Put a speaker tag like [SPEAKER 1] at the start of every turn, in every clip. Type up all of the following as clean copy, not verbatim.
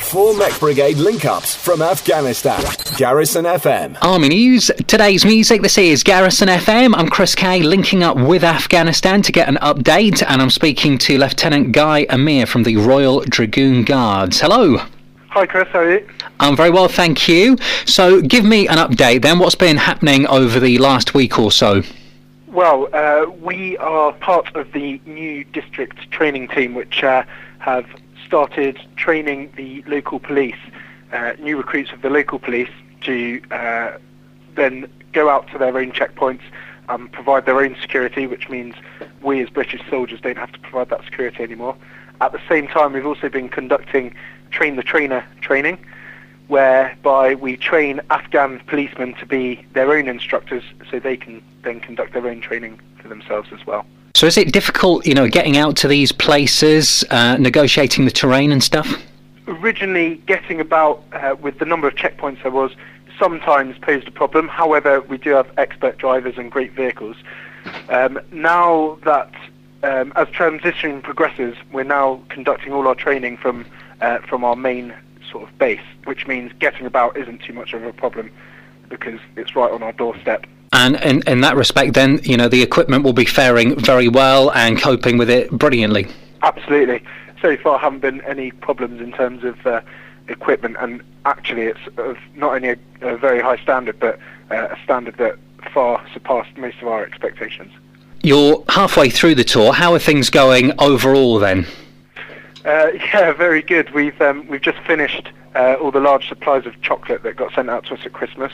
[SPEAKER 1] 4 Mech Brigade link-ups from Afghanistan. Garrison FM.
[SPEAKER 2] Army News, today's music. This is Garrison FM. I'm Chris Kay, linking up with Afghanistan to get an update, and I'm speaking to Lieutenant Guy Amir from the Royal Dragoon Guards. Hello.
[SPEAKER 3] Hi Chris, how are you?
[SPEAKER 2] I'm very well, thank you. So give me an update then. What's been happening over the last week or so?
[SPEAKER 3] Well, we are part of the new district training team, which have started training the local police, new recruits of the local police, to then go out to their own checkpoints and provide their own security, which means we as British soldiers don't have to provide that security anymore. At the same time, we've also been conducting Train the Trainer training, whereby we train Afghan policemen to be their own instructors so they can then conduct their own training for themselves as well.
[SPEAKER 2] So is it difficult, getting out to these places, negotiating the terrain and stuff?
[SPEAKER 3] Originally, getting about with the number of checkpoints there was sometimes posed a problem. However, we do have expert drivers and great vehicles. Now that as transition progresses, we're now conducting all our training from our main sort of base, which means getting about isn't too much of a problem because it's right on our doorstep.
[SPEAKER 2] And in that respect then, the equipment will be faring very well and coping with it brilliantly.
[SPEAKER 3] Absolutely. So far haven't been any problems in terms of equipment, and actually it's of not only a very high standard, but a standard that far surpassed most of our expectations.
[SPEAKER 2] You're halfway through the tour. How are things going overall then?
[SPEAKER 3] Yeah, very good. We've just finished all the large supplies of chocolate that got sent out to us at Christmas.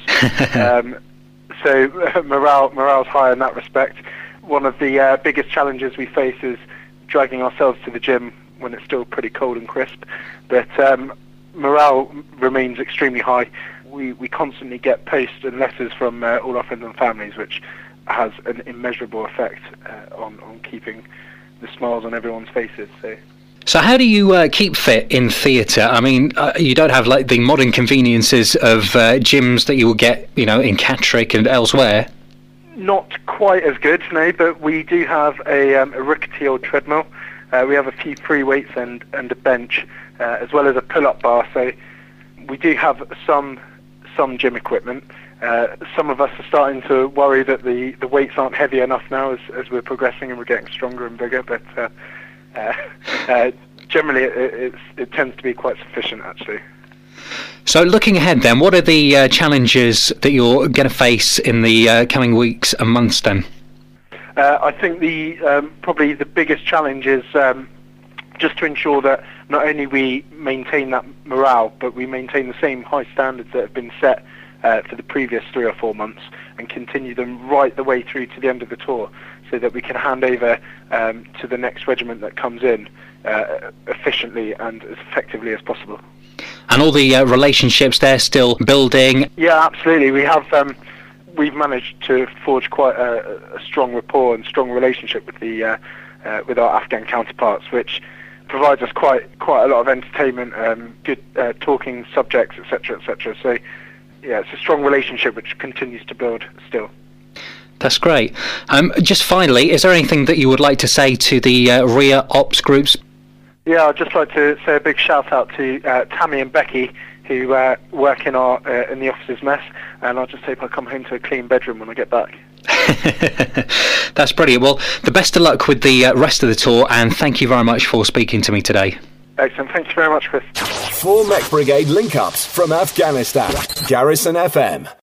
[SPEAKER 3] So morale's high in that respect. One of the biggest challenges we face is dragging ourselves to the gym when it's still pretty cold and crisp. But morale remains extremely high. We constantly get posts and letters from all our friends and families, which has an immeasurable effect on keeping the smiles on everyone's faces.
[SPEAKER 2] So how do you keep fit in theatre? I mean, you don't have like the modern conveniences of gyms that you will get, in Catterick and elsewhere.
[SPEAKER 3] Not quite as good, no, but we do have a rickety old treadmill. We have a few free weights and a bench, as well as a pull-up bar. So we do have some gym equipment. Some of us are starting to worry that the weights aren't heavy enough now as we're progressing and we're getting stronger and bigger, but generally it tends to be quite sufficient, actually.
[SPEAKER 2] So looking ahead then, what are the challenges that you're going to face in the coming weeks and months then?
[SPEAKER 3] I think probably the biggest challenge is just to ensure that not only we maintain that morale, but we maintain the same high standards that have been set for the previous 3 or 4 months and continue them right the way through to the end of the tour, so that we can hand over to the next regiment that comes in efficiently and as effectively as possible.
[SPEAKER 2] And all the relationships they're still building?
[SPEAKER 3] Yeah, absolutely. We have we've managed to forge quite a strong rapport and strong relationship with our Afghan counterparts, which provides us quite a lot of entertainment, good talking subjects, etc., etc. So yeah, it's a strong relationship which continues to build still.
[SPEAKER 2] That's great. Just finally, is there anything that you would like to say to the rear ops groups?
[SPEAKER 3] Yeah, I'd just like to say a big shout out to Tammy and Becky, who work in the officers' mess, and I just hope I come home to a clean bedroom when I get back.
[SPEAKER 2] That's brilliant. Well, the best of luck with the rest of the tour, and thank you very much for speaking to me today.
[SPEAKER 3] Excellent. Thank you very much, Chris.
[SPEAKER 1] 4 Mech Brigade link-ups from Afghanistan. Garrison FM.